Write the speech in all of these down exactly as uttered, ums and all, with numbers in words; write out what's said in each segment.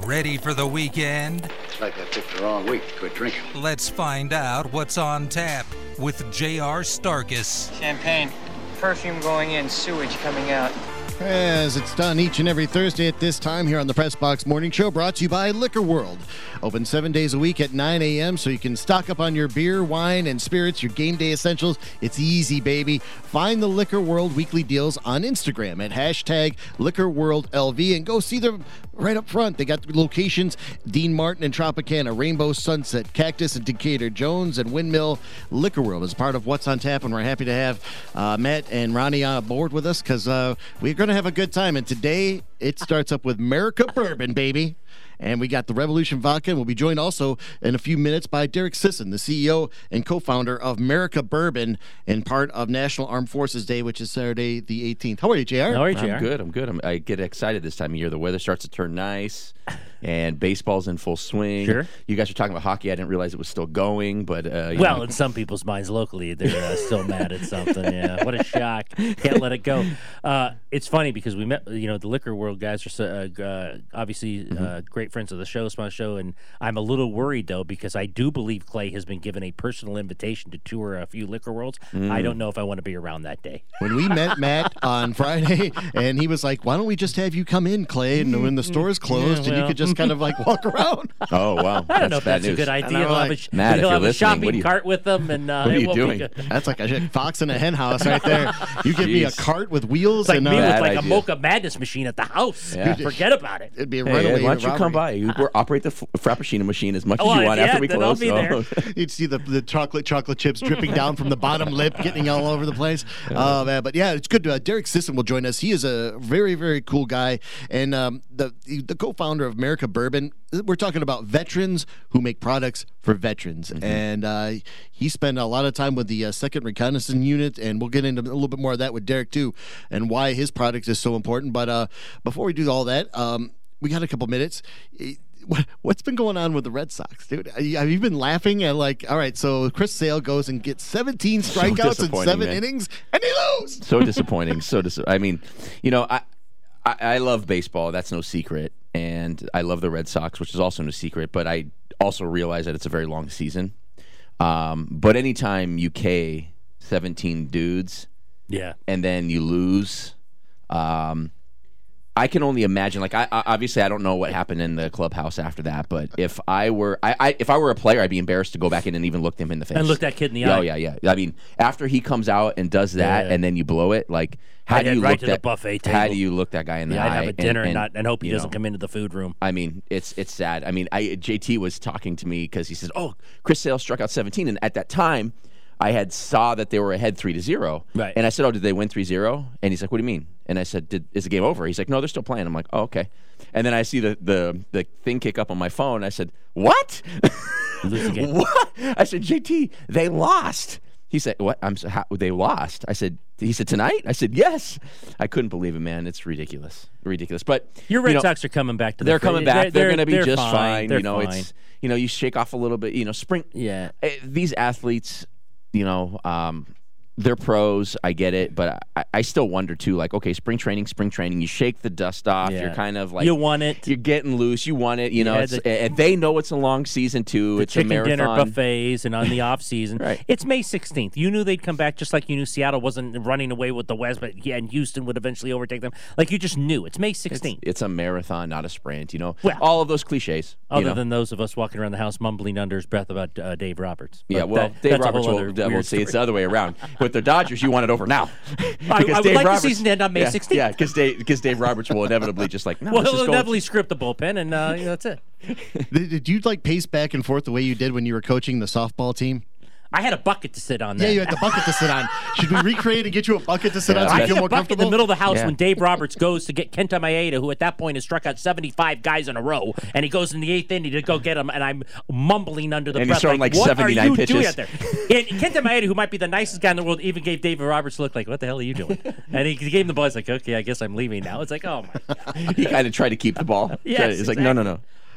Ready for the weekend? It's like I picked the wrong week to quit drinking. Let's find out what's on tap with J R Starkus. Champagne, perfume going in, sewage coming out. As it's done each and every Thursday at this time here on the Press Box Morning Show, brought to you by Liquor World. Open seven days a week at nine a.m. so you can stock up on your beer, wine, and spirits, your game day essentials. It's easy, baby. Find the Liquor World weekly deals on Instagram at hashtag Liquor World L V and go see them right up front. They got the locations, Dean Martin and Tropicana, Rainbow Sunset, Cactus and Decatur, Jones and Windmill. Liquor World is part of What's on Tap, and we're happy to have uh, Matt and Ronnie on board with us because uh, we're going to have a good time. And today it starts up with America Bourbon, baby. And we got the Revolution Vodka, and we'll be joined also in a few minutes by Derek Sisson, the C E O and co-founder of America Bourbon and part of National Armed Forces Day, which is Saturday the eighteenth. How are you, J R? How are you, J R? I'm good. I'm good. I'm, I get excited this time of year. The weather starts to turn nice, and baseball's in full swing. Sure. You guys are talking about hockey. I didn't realize it was still going, but uh, you Well, know. in some people's minds locally, they're uh, still mad at something. Yeah, what a shock! Can't let it go. Uh, it's funny because we met. You know, the Liquor World guys are so, uh, uh, obviously Mm-hmm. uh, great friends of the show, sponsor show, and I'm a little worried though because I do believe Clay has been given a personal invitation to tour a few Liquor Worlds. Mm. I don't know if I want to be around that day. When we met Matt on Friday, and he was like, why don't we just have you come in, Clay, and when the store's closed, Yeah, and you well. could just kind of like walk around. Oh, wow. I don't know if bad that's news. a good idea. know, He'll have, like, a, Matt, if he'll you're have a listening, shopping what do you- cart with them, and uh, What are it you won't be doing? good. That's like a fox in a hen house right there. You give me a Jeez. cart with wheels. It's like and me uh, with Bad like a idea. Mocha Madness machine at the house. Yeah. Forget about it. It'd be a Hey, runaway Ed, why don't you robbery. come by? You we'll operate the f- Frappuccino machine as much as Oh, you want yeah, after we then I'll close. be there. Oh. You'd see the, the chocolate chocolate chips dripping down from the bottom lip, getting all over the place. Oh, man. But yeah, it's good. Uh, Derek Sisson will join us. He is a very, very cool guy. And um, the, the co-founder of America Bourbon, we're talking about veterans who make products for veterans. Mm-hmm. And uh, he spent a lot of time with the uh, second Reconnaissance Unit, and we'll get into a little bit more of that with Derek, too, and why his product is so important. But uh, before we do all that, um, we got a couple minutes. What, what's been going on with the Red Sox, dude? Have you been laughing at like, all right, so Chris Sale goes and gets seventeen strikeouts in disappointing, seven man. innings, and they lose. So disappointing. So dis- I mean, you know, I, I I love baseball. That's no secret, and I love the Red Sox, which is also no secret. But I also realize that it's a very long season. Um, but anytime you K seventeen dudes, Yeah. and then you lose, um, I can only imagine. Like, I, I obviously I don't know what happened in the clubhouse after that. But if I were, I, I if I were a player, I'd be embarrassed to go back in and even look him in the face And look that kid in the Yeah, eye. Oh yeah, yeah. I mean, after he comes out and does that, Yeah. and then you blow it, like how I'd do head you right look to the that buffet How table. do you look that guy in the Yeah, I'd eye? have a dinner and, and, not, and hope he you doesn't know, come into the food room. I mean, it's it's sad. I mean, I J T was talking to me because he says, "Oh, Chris Sale struck out seventeen," and at that time, I had saw that they were ahead three to zero. Right. And I said, "Oh, did they win three zero?" And he's like, "What do you mean?" And I said, Did, "Is the game over?" He's like, "No, they're still playing." I'm like, "Oh, okay." And then I see the the the thing kick up on my phone. I said, "What?" Lose the game. What? I said, "J T, they lost." He said, "What?" I'm so how, they lost. I said, "He said tonight?" I said, "Yes." I couldn't believe it, man. It's ridiculous, ridiculous. But Your Red you know, Sox are coming back to the they're field. coming back. They're, They're, going to be they're just fine. fine. They're You know, fine. it's you know, you shake off a little bit. You know, spring. Yeah. eh, These athletes, you know, um, they're pros. I get it, but I, I still wonder too. Like, okay, spring training, spring training. You shake the dust off. Yeah. You're kind of like You won it. You're getting loose. You want it. You know, Yeah, it's, the- and they know it's a long season too. The It's a chicken marathon. dinner buffets and on the off season. Right. It's May sixteenth. You knew they'd come back just like you knew Seattle wasn't running away with the West, but yeah, and Houston would eventually overtake them. Like you just knew. It's May It's, sixteenth. it's a marathon, not a sprint. You know, Well, all of those cliches. you Other know? than those of us walking around the house mumbling under his breath about uh, Dave Roberts. Yeah, But well, that- Dave that's a Roberts whole will, other that will weird say it's story. the other way around. With the Dodgers, you want it over now. I, Because I would Dave like Roberts, the season to end on May yeah, sixteenth. Yeah, because Dave, because Dave Roberts will inevitably just like, no, Well, let's he'll just go. inevitably script the bullpen, and uh, you know, that's it. Did, did you like pace back and forth the way you did when you were coaching the softball team? I had a bucket to sit on. Yeah, then. you had the bucket to sit on. Should we recreate and get you a bucket to sit Yeah, on so I you had feel a more bucket in comfortable? the middle of the house Yeah. when Dave Roberts goes to get Kenta Maeda, who at that point has struck out seventy-five guys in a row, and he goes in the eighth inning to go get him, and I'm mumbling under the And he's breath. throwing, like, what seventy-nine are you pitches. doing out there? And Kenta Maeda, who might be the nicest guy in the world, even gave David Roberts a look like, what the hell are you doing? And he, he gave him the ball. He's like, okay, I guess I'm leaving now. It's like, oh, my God. He kind of tried to keep the ball. Yes, It's like, no, no, no.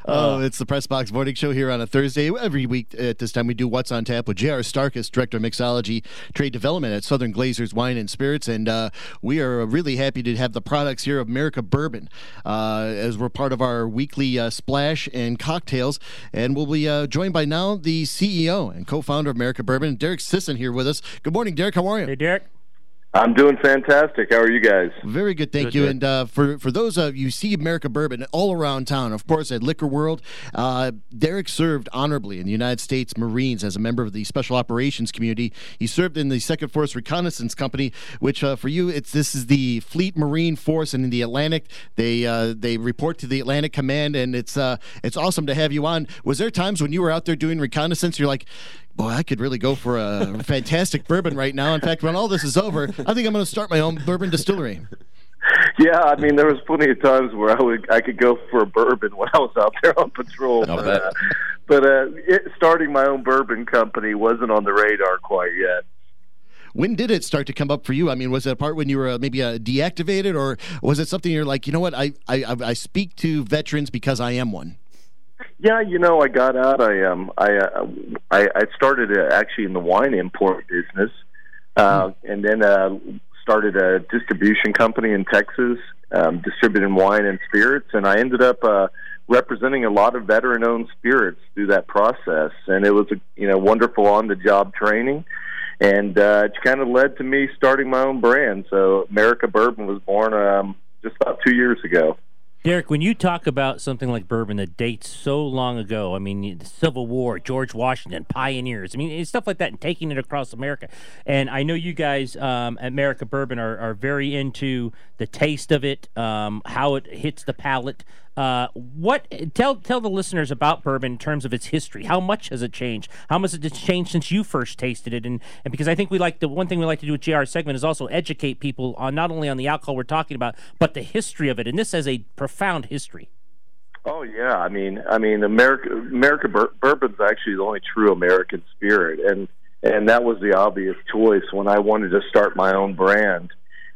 Oh, it's the Press Box Morning Show here on a Thursday. Every week at this time, we do What's on Tap with J R. Starkus, Director of Mixology Trade Development at Southern Glazers Wine and Spirits. And uh, we are really happy to have the products here of America Bourbon uh, as we're part of our weekly uh, splash and cocktails. And we'll be uh, joined by now the C E O and co-founder of America Bourbon, Derek Sisson, here with us. Good morning, Derek. How are you? Hey, Derek. I'm doing fantastic. How are you guys? Very good, thank Good, you. good. And uh, for for those of you see America Bourbon all around town, of course, at Liquor World, uh, Derek served honorably in the United States Marines as a member of the Special Operations Community. He served in the Second Force Reconnaissance Company, which uh, for you, it's this is the Fleet Marine Force, and in the Atlantic, they uh, they report to the Atlantic Command, and it's uh, it's awesome to have you on. Was there times when you were out there doing reconnaissance, you're like, boy, I could really go for a fantastic bourbon right now. In fact, when all this is over, I think I'm going to start my own bourbon distillery. Yeah, I mean, there was plenty of times where I would I could go for a bourbon when I was out there on patrol. I'll but bet. uh, but uh, it, starting my own bourbon company wasn't on the radar quite yet. When did it start to come up for you? I mean, was it a part when you were uh, maybe uh, deactivated, or was it something you're like, you know what, I, I, I speak to veterans because I am one? Yeah, you know, I got out. I um, I uh, I, I started uh, actually in the wine import business, uh, mm. and then uh, started a distribution company in Texas, um, distributing wine and spirits. And I ended up uh, representing a lot of veteran-owned spirits through that process. And it was a you know wonderful on-the-job training, and uh, it kind of led to me starting my own brand. So America Bourbon was born um, just about two years ago. Derek, when you talk about something like bourbon that dates so long ago, I mean, the Civil War, George Washington, pioneers, I mean, it's stuff like that, and taking it across America. And I know you guys um, at America Bourbon are, are very into the taste of it, um, how it hits the palate. Uh, what tell tell the listeners about bourbon in terms of its history. How much has it changed? How much has it changed since you first tasted it? And and because I think we like the one thing we like to do with J R's segment is also educate people on not only on the alcohol we're talking about, but the history of it. And this has a profound history. Oh yeah, I mean, I mean, America America bur- bourbon's actually the only true American spirit, and and that was the obvious choice when I wanted to start my own brand.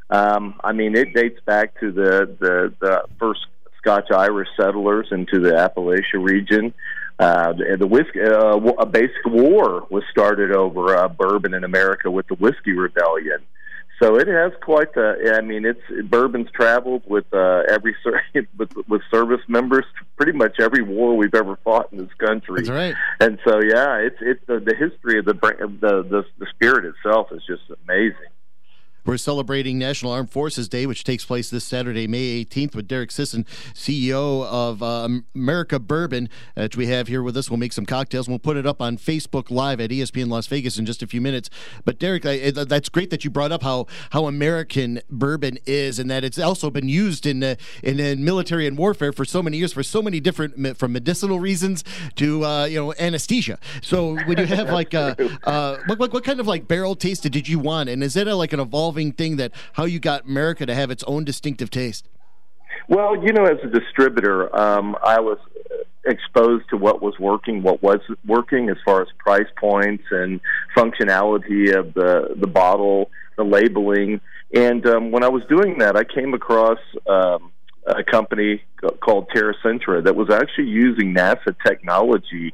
Um, I mean, it dates back to the the, the first Scotch-Irish settlers into the Appalachia region. Uh, the, the whiskey, uh, a basic war was started over uh, bourbon in America with the Whiskey Rebellion. So it has quite the. I mean, it's bourbon's traveled with uh, every with, with service members to pretty much every war we've ever fought in this country. That's right. And so, yeah, it's it's the, the history of the the the, the spirit itself is just amazing. We're celebrating National Armed Forces Day, which takes place this Saturday, May eighteenth, with Derek Sisson, C E O of uh, America Bourbon, which we have here with us. We'll make some cocktails, and we'll put it up on Facebook Live at E S P N Las Vegas in just a few minutes. But, Derek, I, that's great that you brought up how, how American bourbon is, and that it's also been used in, uh, in in military and warfare for so many years, for so many different, from medicinal reasons to, uh, you know, anesthesia. So when you have, like, uh, uh, what, what, what kind of, like, barrel taste did you want? And is it, a, like, an evolving thing that how you got America to have its own distinctive taste? Well, you know, as a distributor, um, I was exposed to what was working, what was working as far as price points and functionality of the, the bottle, the labeling. And um, when I was doing that, I came across um, a company called TerraCentra that was actually using NASA technology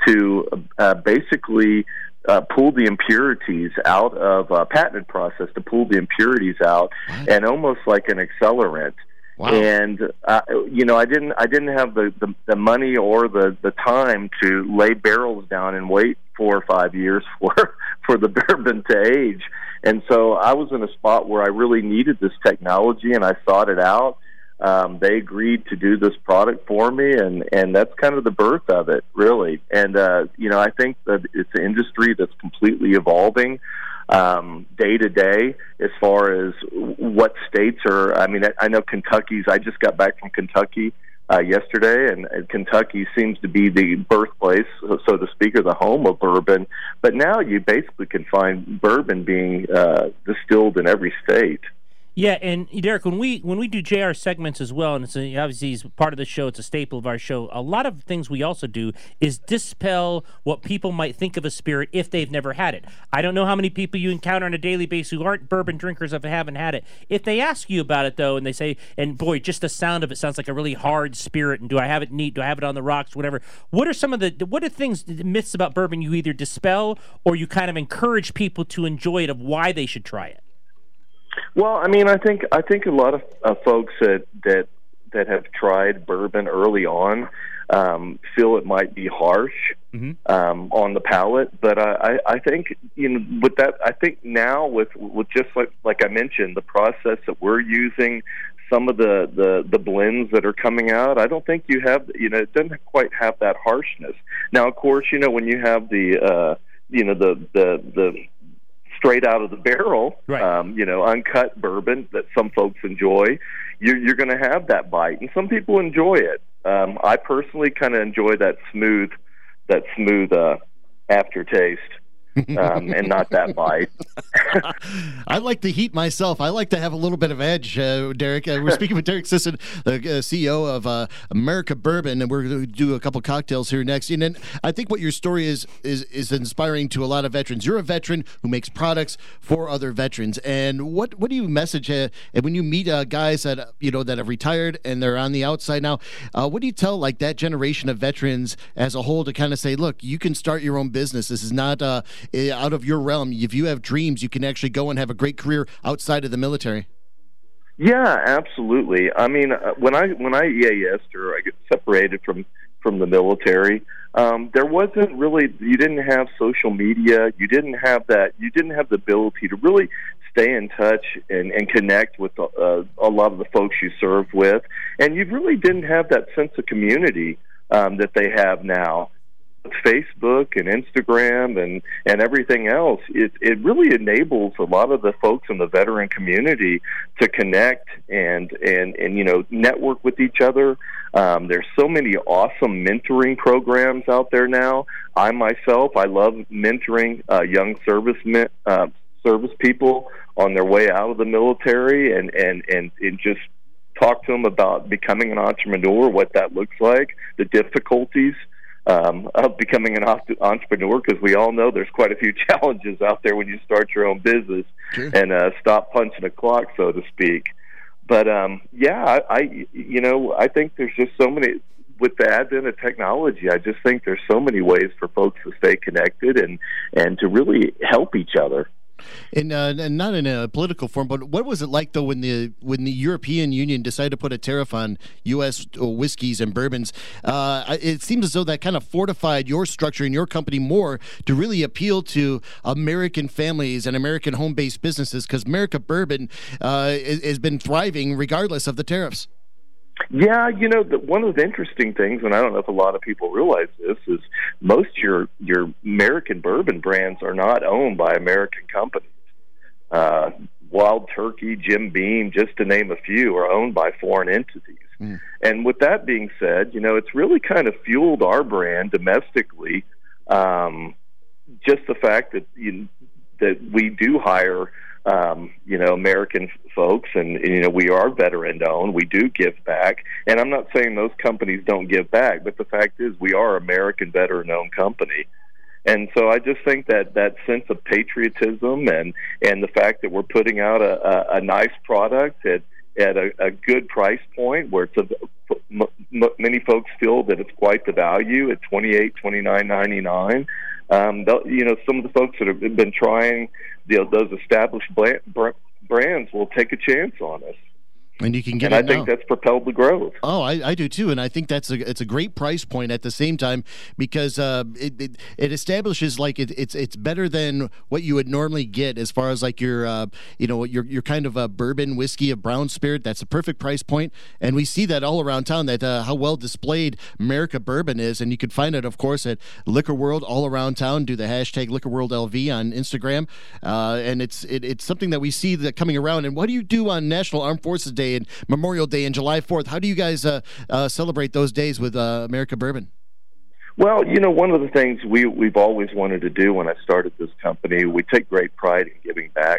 to uh, basically Uh, pull the impurities out of a patented process to pull the impurities out, what? And almost like an accelerant. Wow. And uh, you know, I didn't, I didn't have the, the, the money or the, the time to lay barrels down and wait four or five years for for the bourbon to age. And so I was in a spot where I really needed this technology, and I sought it out. Um, they agreed to do this product for me, and, and that's kind of the birth of it, really. And, uh, you know, I think that it's an industry that's completely evolving um, day to day as far as what states are. I mean, I, I know Kentucky's, I just got back from Kentucky uh, yesterday, and, and Kentucky seems to be the birthplace, so to speak, or the home of bourbon. But now you basically can find bourbon being uh, distilled in every state. Yeah, and Derek, when we when we do J R segments as well, and it's a, obviously he's part of the show, it's a staple of our show. A lot of things we also do is dispel what people might think of a spirit if they've never had it. I don't know how many people you encounter on a daily basis who aren't bourbon drinkers if they haven't had it. If they ask you about it though, and they say, and boy, just the sound of it sounds like a really hard spirit, and do I have it neat? Do I have it on the rocks? Whatever. What are some of the what are things the myths about bourbon you either dispel or you kind of encourage people to enjoy it of why they should try it? Well, I mean, I think I think a lot of uh, folks that that that have tried bourbon early on um, feel it might be harsh mm-hmm. um, on the palate, but I, I, I think you know with that, I think now with with just like like I mentioned, the process that we're using, some of the, the, the blends that are coming out, I don't think you have you know it doesn't quite have that harshness. Now, of course, you know when you have the uh, you know the the the straight out of the barrel, right. um, you know, uncut bourbon that some folks enjoy, you're, you're going to have that bite, and some people enjoy it. Um, I personally kind of enjoy that smooth, that smooth uh, aftertaste. Um, and not that bite. I like the heat myself. I like to have a little bit of edge, uh, Derek. Uh, we're speaking with Derek Sisson, the uh, C E O of uh, America Bourbon, and we're going to do a couple cocktails here next. And then I think what your story is, is is inspiring to a lot of veterans. You're a veteran who makes products for other veterans. And what, what do you message uh, when you meet uh, guys that uh, you know that have retired and they're on the outside now? Uh, what do you tell like that generation of veterans as a whole to kind of say, look, you can start your own business. This is not uh, out of your realm. If you have dreams, you can actually go and have a great career outside of the military. Yeah, absolutely. I mean, uh, when I when I E A S'd or I get separated from from the military, um, there wasn't really. You didn't have social media. You didn't have that. You didn't have the ability to really stay in touch and, and connect with uh, a lot of the folks you served with, and you really didn't have that sense of community um, that they have now. Facebook and Instagram and, and everything else, it, it really enables a lot of the folks in the veteran community to connect and, and, and you know, network with each other. Um, there's so many awesome mentoring programs out there now. I myself, I love mentoring uh, young service men, uh, service people on their way out of the military and, and, and, and just talk to them about becoming an entrepreneur, what that looks like, the difficulties Um, of becoming an entrepreneur, because we all know there's quite a few challenges out there when you start your own business sure. and uh, stop punching a clock, so to speak. But um, yeah, I, I, you know, I think there's just so many with the advent of technology. I just think there's so many ways for folks to stay connected and and to really help each other. And, uh, and not in a political form, but what was it like though when the when the European Union decided to put a tariff on U S whiskeys and bourbons? Uh, it seems as though that kind of fortified your structure and your company more to really appeal to American families and American home-based businesses, because America Bourbon uh, has been thriving regardless of the tariffs. Yeah, you know, the, one of the interesting things, and I don't know if a lot of people realize this, is most of your, your American bourbon brands are not owned by American companies. Uh, Wild Turkey, Jim Beam, just to name a few, are owned by foreign entities. Mm. And with that being said, you know, it's really kind of fueled our brand domestically. Um, just the fact that you, that we do hire Um, you know, American folks, and, and you know, we are veteran-owned. We do give back, and I'm not saying those companies don't give back, but the fact is, we are American veteran-owned company, and so I just think that that sense of patriotism and and the fact that we're putting out a, a, a nice product at at a, a good price point, where it's a, m- m- many folks feel that it's quite the value at twenty-eight, twenty-nine ninety-nine. Um, you know, some of the folks that have been trying, you know, those established brands will take a chance on us. And you can get and it I think now. That's propelled the growth. Oh, I, I do too, and I think that's a it's a great price point at the same time, because uh, it, it it establishes like it, it's it's better than what you would normally get as far as like your uh, you know your your kind of a bourbon whiskey, a brown spirit. That's a perfect price point, and we see that all around town. That uh, how well displayed America Bourbon is, and you can find it, of course, at Liquor World all around town. Do the hashtag Liquor World L V on Instagram, uh, and it's it, it's something that we see that coming around. And what do you do on National Armed Forces Day and Memorial Day and July fourth? How do you guys uh, uh, celebrate those days with uh, America Bourbon? Well, you know, one of the things we, we've always wanted to do when I started this company, we take great pride in giving back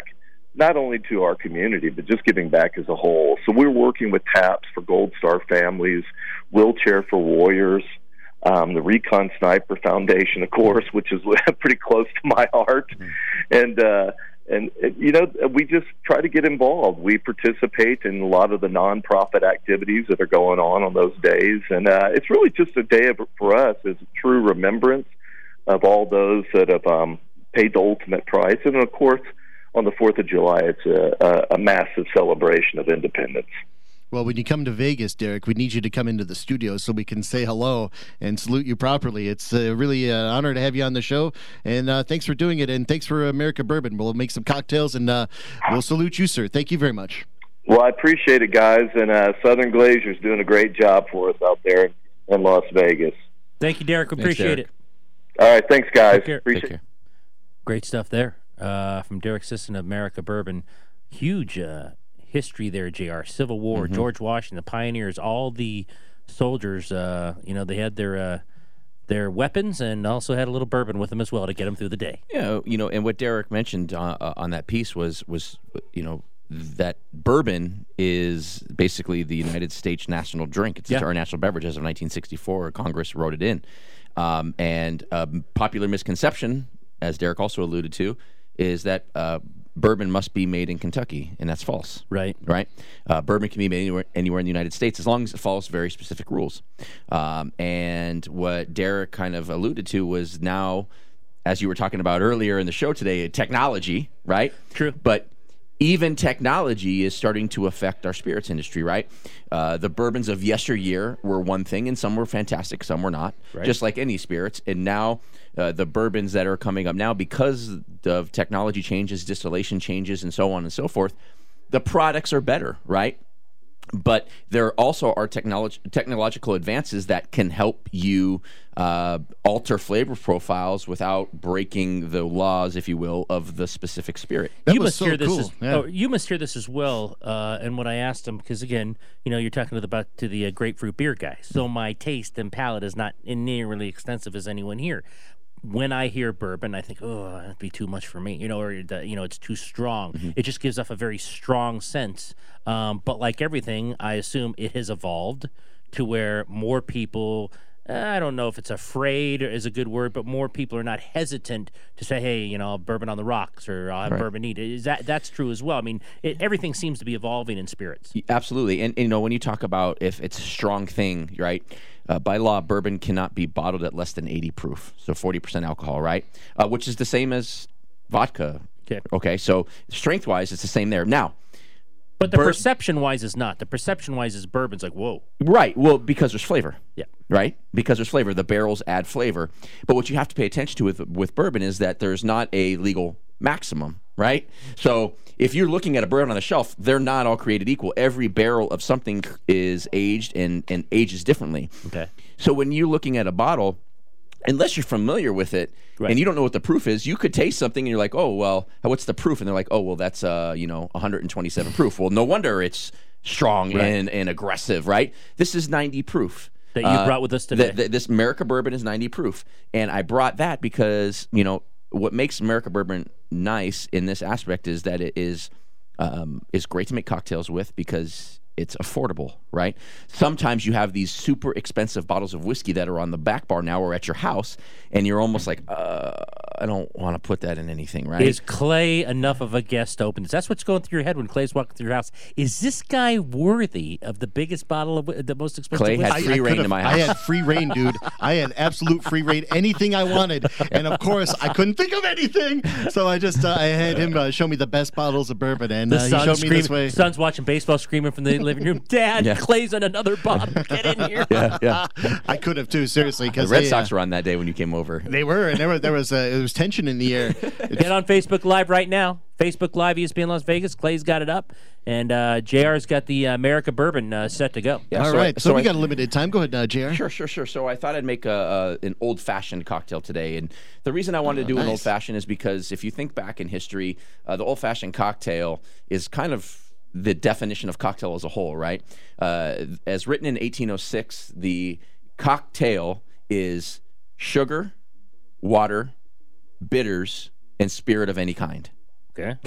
not only to our community, but just giving back as a whole. So we're working with TAPS for Gold Star families, Wheelchair for Warriors, um, the Recon Sniper Foundation, of course, which is pretty close to my heart. Mm-hmm. And, uh, and, you know, we just try to get involved. We participate in a lot of the nonprofit activities that are going on on those days. And uh, it's really just a day of, for us, is a true remembrance of all those that have um, paid the ultimate price. And, of course, on the fourth of July, it's a, a, a massive celebration of independence. Well, when you come to Vegas, Derek, we need you to come into the studio so we can say hello and salute you properly. It's uh, really an honor to have you on the show, and uh, thanks for doing it, and thanks for America Bourbon. We'll make some cocktails, and uh, we'll salute you, sir. Thank you very much. Well, I appreciate it, guys, and uh, Southern Glazer's doing a great job for us out there in Las Vegas. Thank you, Derek. We appreciate Derek. it. All right, thanks, guys. Take care. Appreciate Take care. Great stuff there uh, from Derek Sisson of America Bourbon. Huge uh history there, J R. Civil War, mm-hmm. George Washington, the pioneers, all the soldiers, uh, you know, they had their uh, their weapons and also had a little bourbon with them as well to get them through the day. Yeah, you know, and what Derek mentioned uh, uh, on that piece was, was, you know, that bourbon is basically the United States national drink. It's Yeah. our national beverage as of nineteen sixty-four. Congress wrote it in. Um, and a popular misconception, as Derek also alluded to, is that uh, bourbon must be made in Kentucky, and that's false. Right. Right? Uh, bourbon can be made anywhere, anywhere in the United States as long as it follows very specific rules. Um, and what Derek kind of alluded to was now, as you were talking about earlier in the show today, technology, right? True. But even technology is starting to affect our spirits industry, right? Uh, the bourbons of yesteryear were one thing, and some were fantastic, some were not, Right. just like any spirits. And now uh, the bourbons that are coming up now, because of technology changes, distillation changes, and so on and so forth, the products are better, right? But there also are technolog- technological advances that can help you uh, alter flavor profiles without breaking the laws, if you will, of the specific spirit. That you was must so hear this cool. as Yeah. oh, you must hear this as well. Uh, and what I asked him, because again, you know, you're talking to the, about to the uh, grapefruit beer guy, so my taste and palate is not nearly extensive as anyone here. When I hear bourbon, I think, oh, that'd be too much for me, you know, or the, you know, it's too strong. Mm-hmm. It just gives off a very strong sense. Um, but like everything, I assume it has evolved to where more people. I don't know if it's afraid is a good word, but more people are not hesitant to say, "Hey, you know, bourbon on the rocks," or "I'll have Right. bourbon neat." Is that that's true as well? I mean, it, everything seems to be evolving in spirits. Absolutely. And, and, you know, when you talk about if it's a strong thing, right, uh, by law, bourbon cannot be bottled at less than eighty proof, so forty percent alcohol, right, uh, which is the same as vodka. Okay. Okay, so strength-wise, it's the same there. Now, But the Bur- perception-wise is not. The perception-wise is bourbon's like, whoa. right, well, because there's flavor. Yeah. Right? Because there's flavor. The barrels add flavor. But what you have to pay attention to with with bourbon is that there's not a legal maximum, right? So if you're looking at a bourbon on the shelf, they're not all created equal. Every barrel of something is aged and, and ages differently. Okay. So when you're looking at a bottle, unless you're familiar with it Right. and you don't know what the proof is, you could taste something and you're like, oh, well, what's the proof? And they're like, oh, well, that's, uh, you know, one hundred twenty-seven proof. Well, no wonder it's strong Right. and, and aggressive, right? This is ninety proof. That you brought with us today. th- th- this America Bourbon is ninety proof. And I brought that because, you know, what makes America Bourbon nice in this aspect is that it is um, is great to make cocktails with because it's affordable, right? Sometimes you have these super expensive bottles of whiskey that are on the back bar now or at your house, and you're almost like, uh, I don't want to put that in anything, right? Is Clay enough of a guest to open this? That's what's going through your head when Clay's walking through your house. Is this guy worthy of the biggest bottle of whi- the most expensive Clay had whiskey? free reign could've- to my I house. had free reign, dude. I had absolute free reign, anything I wanted. And of course, I couldn't think of anything. So I just uh, I had him uh, show me the best bottles of bourbon, and The uh, he son's showed me screaming, this way. son's watching baseball, screaming from the living room. Dad, Yeah. Clay's on another bottle. Get in here. yeah, yeah. I could have too, seriously, The because Red they, Sox uh, were on that day when you came over. they were, and there was there was uh, there was tension in the air. Get on Facebook Live right now. Facebook Live, E S P N Las Vegas. Clay's got it up, and uh, J R's got the uh, America Bourbon uh, set to go. Yeah, All so I- right, so, so we I- got a limited time. Go ahead, uh, J R. Sure, sure, sure. So I thought I'd make a, a an old fashioned cocktail today, and the reason I wanted to do an nice. old fashioned is because if you think back in history, uh, the old fashioned cocktail is kind of the definition of cocktail as a whole, right? Uh, as written in eighteen oh six, the cocktail is sugar, water, bitters, and spirit of any kind. Okay. Okay.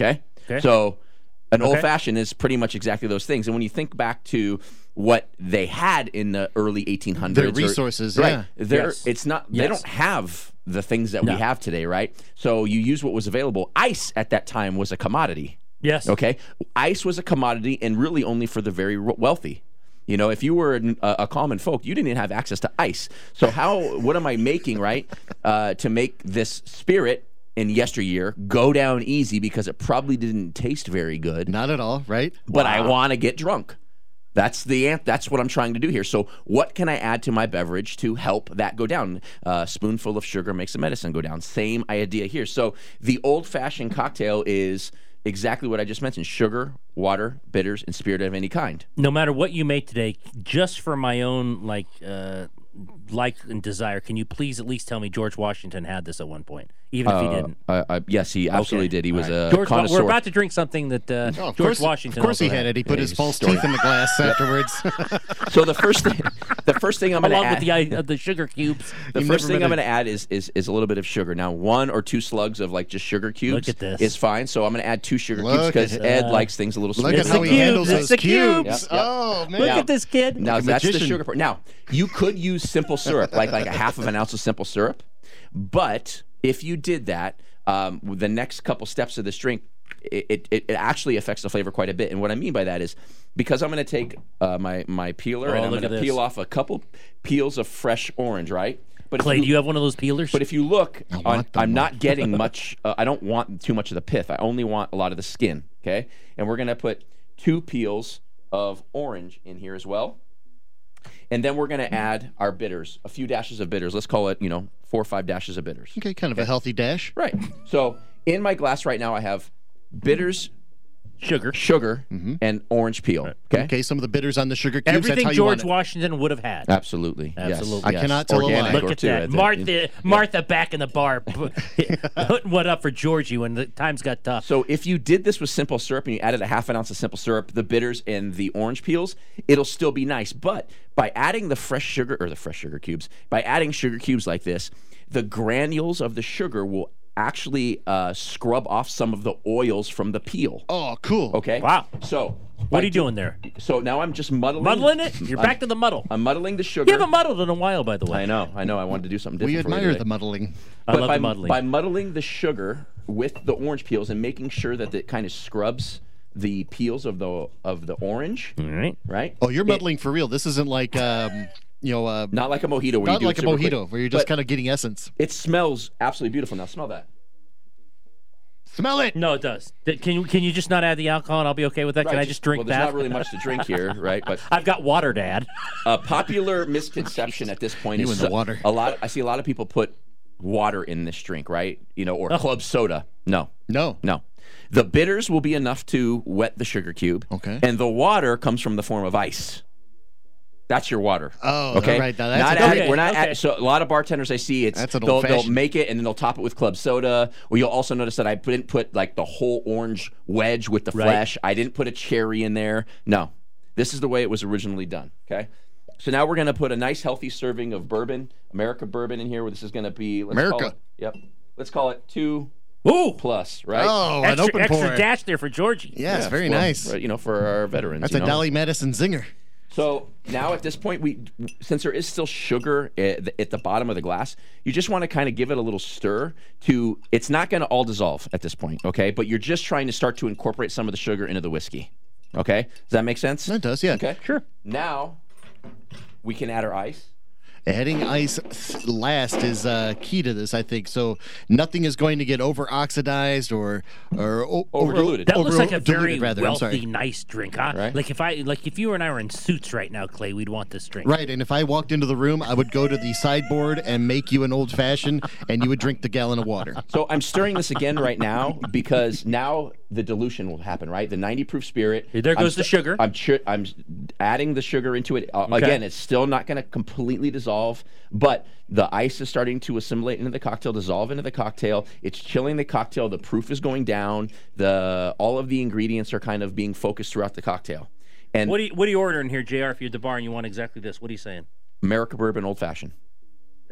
Okay. So an Okay. old fashioned is pretty much exactly those things. And when you think back to what they had in the early eighteen hundreds, Their resources, or, yeah. right? They're, Yes. It's not. They Yes. don't have the things that No. we have today, right? So you use what was available. Ice at that time was a commodity. Yes. Okay, ice was a commodity, and really only for the very ro- wealthy. You know, if you were a, a common folk, you didn't even have access to ice. So how? What am I making, right, uh, to make this spirit in yesteryear go down easy because it probably didn't taste very good, Not at all, right? but I want to get drunk. That's the ant. That's what I'm trying to do here. So, what can I add to my beverage to help that go down? A uh, spoonful of sugar makes the medicine go down. Same idea here. So, the old-fashioned cocktail is exactly what I just mentioned: sugar, water, bitters, and spirit of any kind. No matter what you make today, just for my own like uh, like and desire, can you please at least tell me George Washington had this at one point, even if he didn't? Uh, uh, yes, he absolutely Okay. did. He was All right. a George, Wa- connoisseur. we're about to drink something that uh, Oh, of George course, Washington. Of course he also had it. He put his His false story. teeth in the glass afterwards. So the first thing, the first thing I'm going to along add, with the uh, the sugar cubes. the He first never thing met I'm a- going to add is, is is a little bit of sugar. Now, one or two slugs of like just sugar cubes Look at this. is fine. So I'm going to add two sugar cubes Look because at Ed that. likes things a little Look sweeter. at It's how the he cubes, handles it's those the cubes. cubes. Yep, yep. Oh man! Look Now- at this kid. Now Like a that's the magician. sugar part. Now you could use simple syrup, like like a half of an ounce of simple syrup, but if you did that, um, the next couple steps of this drink, it, it it actually affects the flavor quite a bit. And what I mean by that is because I'm going to take uh, my my peeler Oh, and I'm look going to at peel this. off a couple peels of fresh orange, right? But if Clay, do you have one of those peelers? But if you look, on, want them I'm not getting much. Uh, I don't want too much of the pith. I only want a lot of the skin. Okay, and we're gonna put two peels of orange in here as well, and then we're gonna add our bitters, a few dashes of bitters. Let's call it, you know, four or five dashes of bitters. Okay, kind of a healthy dash. Right. So in my glass right now, I have bitters, sugar. sugar, and orange peel. Okay. Okay, some of the bitters on the sugar cubes. that's Everything how you George want it. Washington would have had. Absolutely. Yes. Absolutely. Yes. I cannot tell a Organic lie. Look or at two that. at the- Martha Martha back in the bar putting one up for Georgie when the times got tough. So if you did this with simple syrup and you added a half an ounce of simple syrup, the bitters and the orange peels, it'll still be nice. But by adding the fresh sugar or the fresh sugar cubes, by adding sugar cubes like this, the granules of the sugar will actually uh, scrub off some of the oils from the peel. Oh, cool. Okay. Wow. So What are you doing there? So now I'm just muddling. Muddling it? You're back to the muddle. I'm muddling the sugar. You haven't muddled in a while, by the way. I know. I know. I wanted to do something We different. for you admire today. the muddling. I But love by, the muddling. by muddling the sugar with the orange peels and making sure that it kind of scrubs the peels of the of the orange, All right. right? Oh, you're It- muddling for real. This isn't like, um, you know, uh, not like a mojito. Where not you do like it a super mojito quick. where you're just But kind of getting essence. It smells absolutely beautiful. Now smell that. Smell it. No, it does. Th- Can you can you just not add the alcohol and I'll be okay with that? Can Right, I just drink well, there's that? not really much to drink here, right? But I've got water to add. a popular misconception at this point You is and the so- water. a lot. I see a lot of people put water in this drink, right? You know, or Oh. club soda. No, No. no. The bitters will be enough to wet the sugar cube. Okay. And the water comes from the form of ice. That's your water. Oh, okay. all right. Now that's not a adding, okay, we're not. okay. add- so a lot of bartenders I see, it's That's an they'll, they'll old-fashioned. make it and then they'll top it with club soda. Or you'll also notice that I didn't put like the whole orange wedge with the Right. flesh. I didn't put a cherry in there. No, this is the way it was originally done. Okay. So now we're gonna put a nice healthy serving of bourbon, America bourbon, in here. Where this is gonna be let's Call America. it, yep. Let's call it two Ooh, plus, right? Oh, an extra, open extra pour. dash there for Georgie. Yes, Yeah, very well, nice. right, you know, for our veterans. That's you a know? Dolly Madison zinger. So now at this point, we since there is still sugar at the, at the bottom of the glass, you just want to kind of give it a little stir to. It's not going to all dissolve at this point, okay? But you're just trying to start to incorporate some of the sugar into the whiskey. Okay, does that make sense? That does, yeah. Okay, Sure. Now we can add our ice. Adding ice th- last is uh, key to this, I think. So nothing is going to get over oxidized or or o- Over diluted. That looks like a diluted, very rather. I'm sorry. wealthy, nice drink, huh? Right. Like if I like if you and I were in suits right now, Clay, we'd want this drink. Right, and if I walked into the room, I would go to the sideboard and make you an old fashioned, and you would drink the gallon of water. So I'm stirring this again right now because now the dilution will happen, right? The ninety proof spirit. There I'm goes the sugar. I'm ch- I'm adding the sugar into it. Uh, Okay. Again, it's still not going to completely dissolve, but the ice is starting to assimilate into the cocktail, dissolve into the cocktail. It's chilling the cocktail. The proof is going down. The all of the ingredients are kind of being focused throughout the cocktail. And What do you what are you ordering here, J R? If you're at the bar and you want exactly this, what are you saying? America bourbon old fashioned.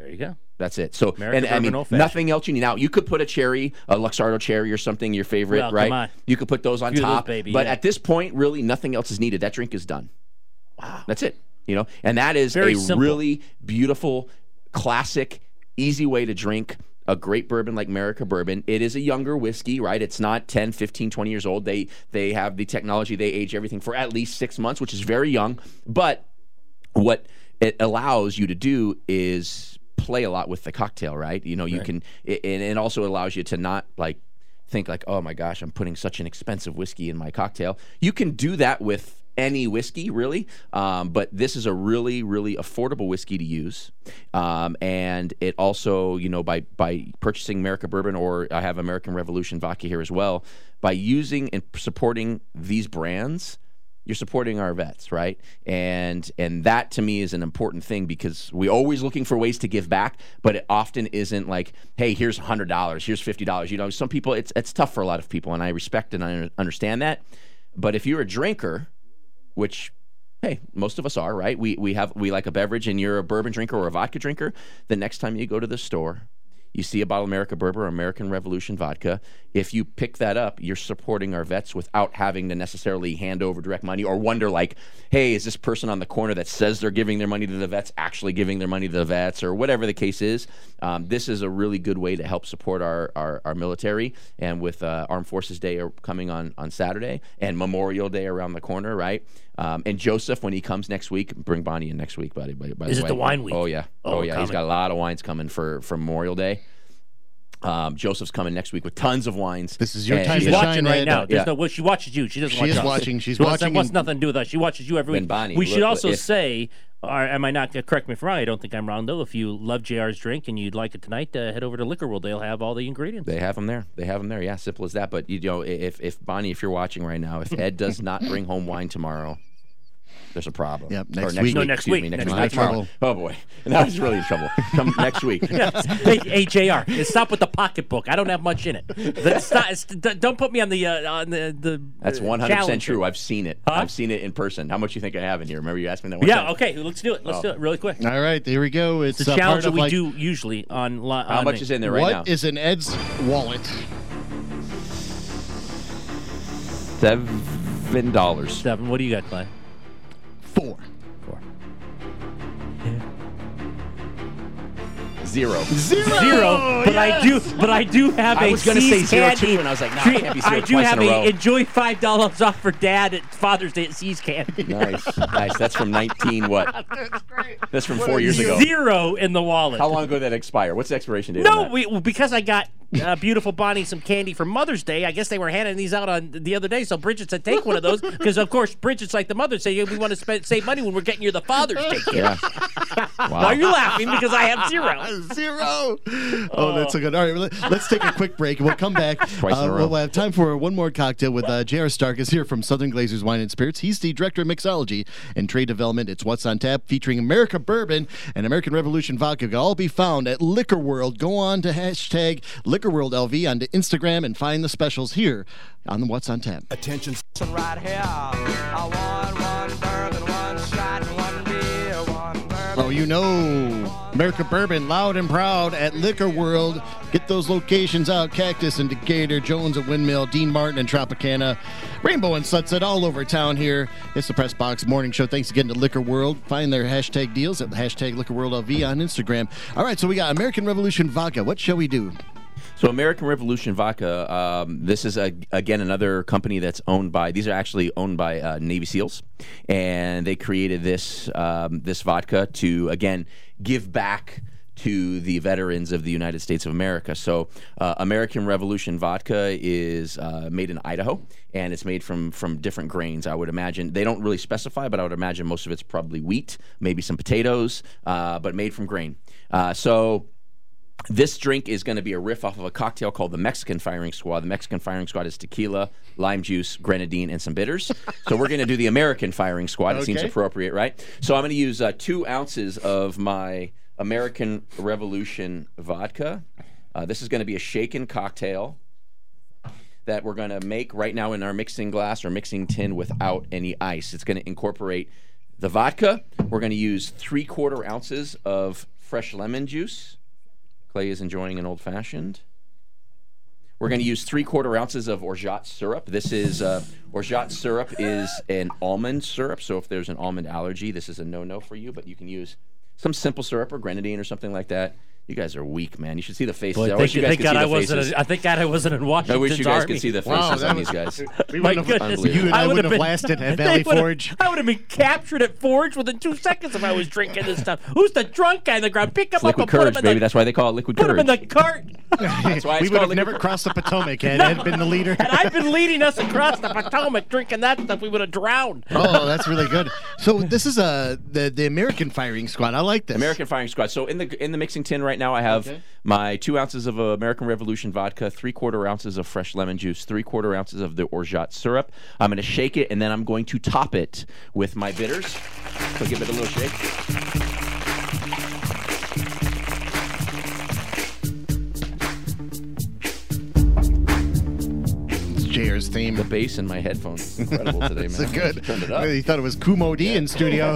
There you go. That's it. So, American and I mean, bourbon old-fashioned. nothing else you need. Now, you could put a cherry, a Luxardo cherry or something, your favorite, Well, right? come on. You could put those on Few of those, top. baby, but yeah. at this point, really, nothing else is needed. That drink is done. Wow. That's it. You know, and that is Very a simple. really beautiful, classic, easy way to drink a great bourbon like America Bourbon. It is a younger whiskey, right? It's not ten, fifteen, twenty years old. They they have the technology. They age everything for at least six months, which is very young. But what it allows you to do is play a lot with the cocktail, right? You know, you Right. can, it, and it also allows you to not like think like, oh my gosh, I'm putting such an expensive whiskey in my cocktail. You can do that with any whiskey, really, um, but this is a really, really affordable whiskey to use, um, and it also, you know, by by purchasing America Bourbon, or I have American Revolution vodka here as well, by using and supporting these brands, you're supporting our vets, right? And and that to me is an important thing, because we're always looking for ways to give back, but it often isn't like, hey, here's one hundred dollars, here's fifty dollars. You know, some people, it's it's tough for a lot of people, and I respect and I understand that. But if you're a drinker, which, hey, most of us are, right? We we have we like a beverage, and you're a bourbon drinker or a vodka drinker. The next time you go to the store, you see a bottle of America Bourbon or American Revolution vodka, if you pick that up, you're supporting our vets without having to necessarily hand over direct money or wonder like, hey, is this person on the corner that says they're giving their money to the vets actually giving their money to the vets, or whatever the case is. Um, this is a really good way to help support our, our, our military. And with uh, Armed Forces Day coming on, on Saturday and Memorial Day around the corner, right? Um, and Joseph, when he comes next week, bring Bonnie in next week, buddy. By, by Is the it way. the wine week? Oh, yeah. Oh, Oh, yeah. He's coming. got a lot of wines coming for, for Memorial Day. Um, Joseph's coming next week with tons of wines. This is your And time She's to yeah. watching shine, right Ed. now. There's Yeah. no, well, she watches you. She doesn't She watch is us. watching. She's She wants, watching wants and- nothing to do with us. She watches you every And week. Bonnie, we should look, also if- say, or am I not, correct me if I'm wrong, I don't think I'm wrong, though. If you love J R's drink and you'd like it tonight, uh, head over to Liquor World. They'll have all the ingredients. They have them there. They have them there. Yeah, simple as that. But, you know, if, if Bonnie, if you're watching right now, if Ed does not bring home wine tomorrow, there's a problem. Yep, Or next next week. No, week. next excuse week. Me, next Next week. week. Not tomorrow. Oh, boy. Now he's really in trouble. Come next week. hey, hey, J R, stop with the pocketbook. I don't have much in it. That's not, it's- don't put me on the uh, on the the. That's uh, one hundred percent challenge true. here. I've seen it. Huh? I've seen it in person. How much you think I have in here? Remember you asked me that one Yeah. time? Okay. Let's do it. Let's Oh. do it really quick. All right, there we go. It's It's a uh, challenge part that of we like, do usually on. Li- How on much the- is in there right what now? is in Ed's wallet? Seven dollars. Seven. What do you got, Clay? Four. Four. Zero. Zero. Zero, but I do, but I do have I a was gonna say See's zero, candy. too, and I was like, nah, it treat. can't be zero I do twice have in a row. a enjoy five dollars off for Dad at Father's Day at See's candy. Nice. Nice. That's from nineteen what? That's great. That's from four years ago. Zero in the wallet. How long ago did that expire? What's the expiration date on No, that? we, well, because I got uh, beautiful Bonnie some candy for Mother's Day. I guess they were handing these out on the other day, so Bridget said take one of those because, of course, Bridget's like the mother say we want to spend, save money when we're getting you the Father's Day gift. Yeah. Why Wow. are you laughing? Because I have zero. Zero. Oh, that's so good. All right, let- let's take a quick break. We'll come back. Twice in a Uh, row. we'll have time for one more cocktail with uh, J R Starkus here from Southern Glazers Wine and Spirits. He's the Director of Mixology and Trade Development. It's What's on Tap, featuring America Bourbon and American Revolution Vodka. Can all be found at Liquor World. Go on to hashtag Liquor World L V onto Instagram and find the specials here on the What's on Tap. Attention. Right here. I want one bourbon, one shot, one beer, one bourbon. Oh, you know, America Bourbon, loud and proud at Liquor World. Get those locations out. Cactus and Decatur, Jones at Windmill, Dean Martin and Tropicana, Rainbow and Sunset, all over town here. It's the Press Box Morning Show. Thanks again to Liquor World. Find their hashtag deals at hashtag Liquor World L V on Instagram. All right, so we got American Revolution Vodka. What shall we do? So American Revolution Vodka, um, this is, a, again, another company that's owned by, these are actually owned by uh, Navy SEALs, and they created this um, this vodka to, again, give back to the veterans of the United States of America. So uh, American Revolution Vodka is uh, made in Idaho, and it's made from, from different grains, I would imagine. They don't really specify, but I would imagine most of it's probably wheat, maybe some potatoes, uh, but made from grain. Uh, so... This drink is going to be a riff off of a cocktail called the Mexican Firing Squad. The Mexican Firing Squad is tequila, lime juice, grenadine, and some bitters. So we're going to do the American Firing Squad. It seems Okay. appropriate, right? So I'm going to use uh, two ounces of my American Revolution vodka. Uh, this is going to be a shaken cocktail that we're going to make right now in our mixing glass or mixing tin without any ice. It's going to incorporate the vodka. We're going to use three-quarter ounces of fresh lemon juice. Clay is enjoying an old-fashioned. We're going to use three-quarter ounces of orgeat syrup. This is, uh, orgeat syrup is an almond syrup, so if there's an almond allergy, this is a no-no for you, but you can use some simple syrup or grenadine or something like that. You guys are weak, man. You should see the faces. Boy, I thank, wish you guys thank could God see I the wasn't. faces. A, I think God I wasn't in I Washington's wish you guys Army. could see the faces Wow, on that these was- guys. We My wouldn't have, goodness, you and I, would've wouldn't have been- lasted at they Valley would've- Forge. I would have been captured at Forge within two seconds if I was drinking this stuff. Who's the drunk guy on the ground? Pick him It's up liquid and put courage, him in baby. the, That's why they call it liquid put him courage. in the cart. That's why We it's would called have liquid never courage. crossed the Potomac had Ed been the leader. Had I been leading us across the Potomac drinking that stuff, we would have drowned. Oh, that's really good. So this is uh, the the American firing squad. I like this. American Firing Squad. So in the in the mixing tin right now, I have Okay. my two ounces of uh, American Revolution vodka, three quarter ounces of fresh lemon juice, three quarter ounces of the orgeat syrup. I'm going to shake it, and then I'm going to top it with my bitters. So give it a little shake. It's J R's theme. The bass in my headphones is incredible today, man. It's good. Turned it up. He thought it was Kumo D in studio.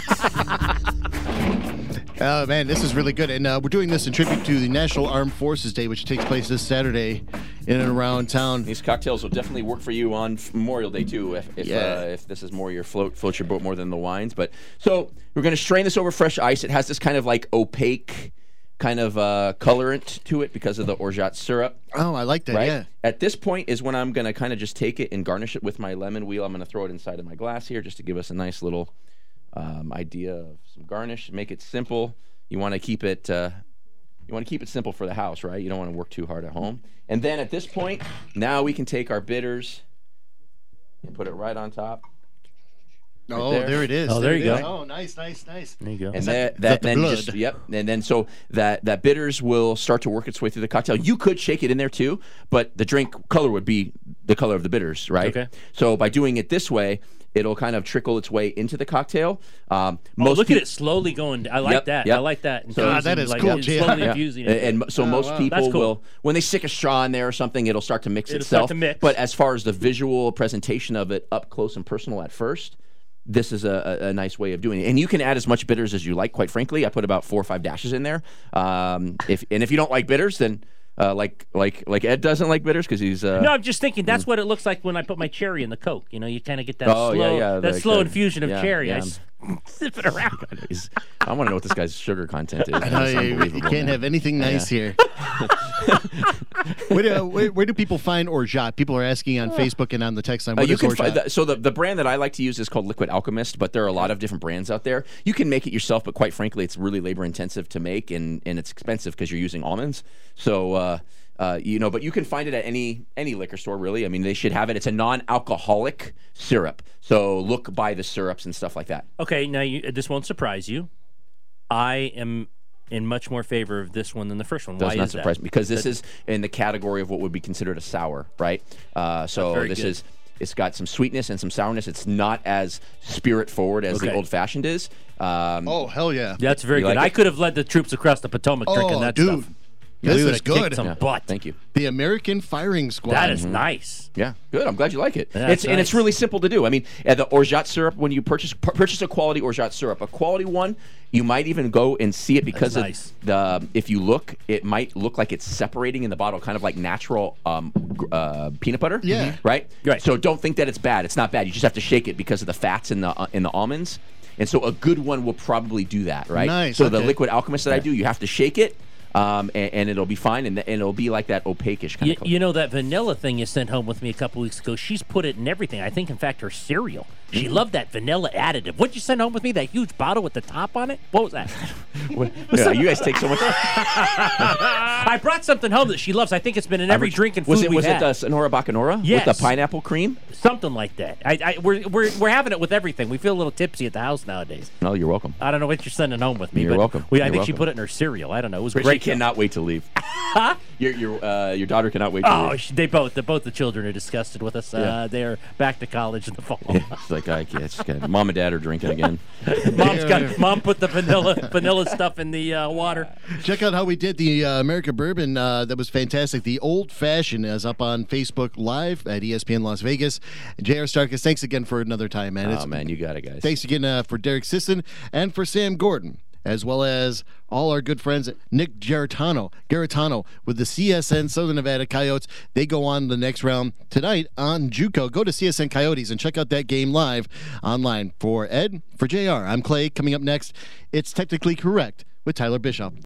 Oh, man, this is really good. And uh, we're doing this in tribute to the National Armed Forces Day, which takes place this Saturday in and around town. These cocktails will definitely work for you on Memorial Day too, if if, Yeah. uh, if this is more your float float your boat more than the wines. But so we're going to strain this over fresh ice. It has this kind of like opaque kind of uh, colorant to it because of the orgeat syrup. Oh, I like that, Right. yeah. At this point is when I'm going to kind of just take it and garnish it with my lemon wheel. I'm going to throw it inside of my glass here just to give us a nice little um, idea of some garnish. Make it simple. You want to keep it. Uh, you want to keep it simple for the house, right? You don't want to work too hard at home. And then at this point, now we can take our bitters and put it right on top. Right Oh, there. there. it is. Oh, there it you is. go. Oh, nice, nice, nice. There you go. And that- that, is that, that the then blood? just yep, and then so that that bitters will start to work its way through the cocktail. You could shake it in there too, but the drink color would be the color of the bitters, right? Okay. So by doing it this way, it'll kind of trickle its way into the cocktail. Um, Oh, most look peop- at it slowly going. I like Yep, that. yep. I like that. So- God, that is like, cool, it's Jay. Slowly Yeah. infusing And, it. and so Oh, most wow. people That's cool. will, when they stick a straw in there or something, it'll start to mix It'll start itself. to mix. But as far as the visual presentation of it up close and personal at first, this is a, a, a nice way of doing it. And you can add as much bitters as you like, quite frankly. I put about four or five dashes in there. Um, if And if you don't like bitters, then uh, like like like Ed doesn't like bitters because he's... Uh, No, I'm just thinking that's what it looks like when I put my cherry in the Coke. You know, you kind of get that Oh, yeah, slow, yeah, that like slow that. infusion of Yeah, cherry. yeah. I s- sip it around. he's- I want to know what this guy's sugar content is. I know, It's you, you unbelievable, can't man. have anything nice here. where, do, where, where do people find orgeat? People are asking on Facebook and on the text line. Uh, What you is can orgeat? find that, so the, the brand that I like to use is called Liquid Alchemist, but there are a lot of different brands out there. You can make it yourself, but quite frankly, it's really labor intensive to make and, and it's expensive because you're using almonds. So uh, uh, you know, but you can find it at any any liquor store, really. I mean, they should have it. It's a non-alcoholic syrup, so look by the syrups and stuff like that. Okay, now you, this won't surprise you. I am in much more favor of this one than the first one. Does Why not is that? surprise me because this That- is in the category of what would be considered a sour, right? Uh, so very this good. is. It's got some sweetness and some sourness. It's not as spirit forward as the Okay. old fashioned is. Um, Oh, hell yeah. That's very You good. like I it? could have led the troops across the Potomac drinking Oh, that dude. stuff. This we would is have kicked good. some yeah, butt. Thank you. The American Firing Squad. That is nice. Yeah, good. I'm glad you like it. Yeah, it's that's and it's nice. really simple to do. I mean, uh, the orgeat syrup when you purchase pur- purchase a quality orgeat syrup, a quality one, you might even go and see it because That's of nice. the. If you look, it might look like it's separating in the bottle, kind of like natural um, gr- uh, peanut butter. Yeah. Mhm. Right. Right. So don't think that it's bad. It's not bad. You just have to shake it because of the fats in the uh, in the almonds. And so a good one will probably do that, right? Nice, So the okay. liquid alchemist that I do, you have to shake it, um, and, and it'll be fine, and, and it'll be like that opaquish kind You, of color. you know that vanilla thing you sent home with me a couple weeks ago? She's put it in everything. I think, in fact, her cereal. She Mm-hmm. loved that vanilla additive. What'd you send home with me? That huge bottle with the top on it? What was that? yeah, you guys take so much. I brought something home that she loves. I think it's been in every drink and food was it we've was had. it the Sonora Bacanora Yes. with the pineapple cream? Something like that. I, I, we're, we're, we're having it with everything. We feel a little tipsy at the house nowadays. No, you're welcome. I don't know what you're sending home with me. You're but welcome. We, I You're think she welcome. put it in her cereal. I don't know. It was She great. cannot wait to leave. your your uh, your daughter cannot wait to Oh, leave. sh- they both, the, both the children are disgusted with us. Uh, Yeah. They're back to college in the fall. Yeah, it's like I can't. It's good. Mom and dad are drinking again. Mom's got, mom put the vanilla vanilla stuff in the uh, water. Check out how we did the uh, American Bourbon. Uh, that was fantastic. The Old Fashioned is up on Facebook Live at E S P N Las Vegas. J R. Starkus, thanks again for another time, man. Oh It's- man, you got it, guys. Thanks again uh, for Derek Sisson and for Sam Gordon as well as all our good friends Nick Garitano, Garitano with the C S N Southern Nevada Coyotes. They go on the next round tonight on JUCO. Go to C S N Coyotes and check out that game live online. For Ed, for J R, I'm Clay. Coming up next, It's Technically Correct with Tyler Bishop.